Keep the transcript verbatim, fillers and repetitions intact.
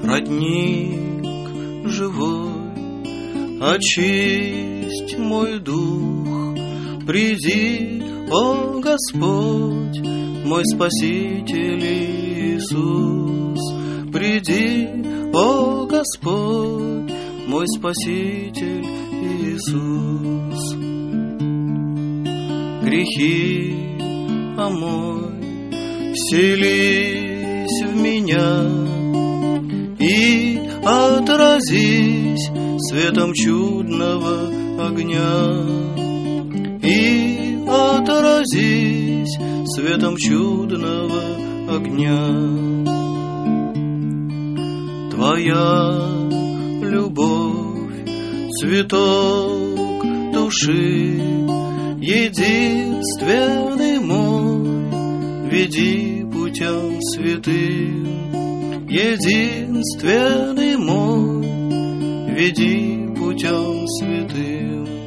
Родник живой, очисть мой дух, приди, о Господь, мой Спаситель Иисус. Приди, о Господь, мой Спаситель Иисус. Грехи омой, вселись в меня и отразись светом чудного огня. И отразись светом чудного огня. Твоя любовь, цветок души, единственный мой, веди путем святым. Единственный мой, веди путем святым.